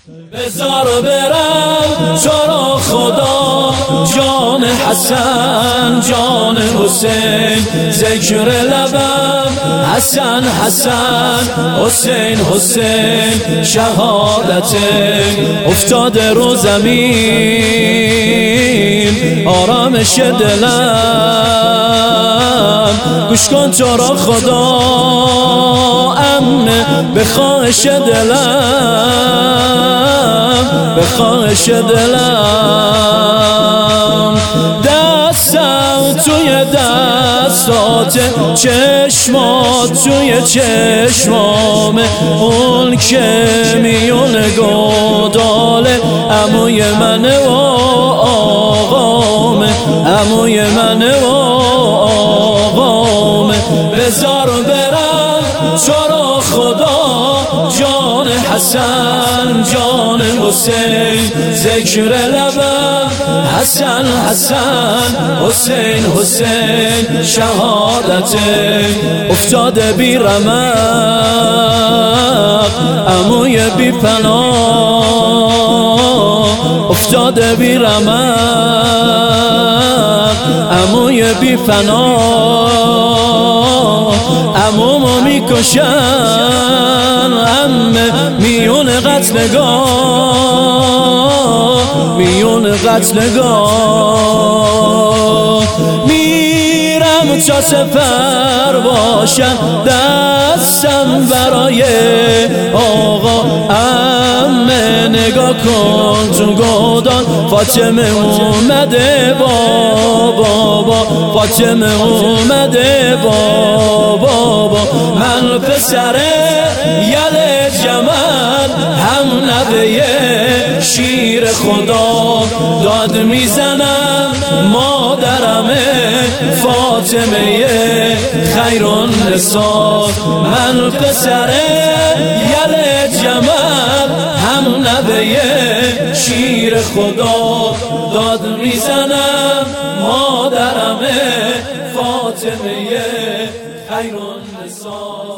بذار برم تو را خدا، جان حسن جان حسین، ذکر لبم حسن حسن، حسین حسین، شهادت افتاده رو زمین، آرامش دلم گوش کن تو را خدا، امن به خواهش دلم، به خواهش دلم، دستم توی دستات، چشمات توی چشمام، اون که میونه گوداله عموی منه و آقامه، عموی منه و آقامه. بذار برم تو را خدا، جان حسن جان حسین، ذکر لبم حسن حسن، حسین حسین، شهادت افتاده بی رمق، عموی بی پناه افتاده بی رمق، عموی بی پناه، عمومو میکشن عمه میون قتلگاه، میون قتلگاه، میرم تا سپر باشم دستم برای آقا، عمه نگاه کن تو گودان، فاطمه اومده بابا، فاطمه اومده بابا، من پسر یل جمل، هم نوه شیر خدا، داد میزنم مادرمه فاطمه خیرالنساء، من پسر یل جمل، هم نوه شیر خدا، داد میزنم مادرمه فاطمه خیرالنساء.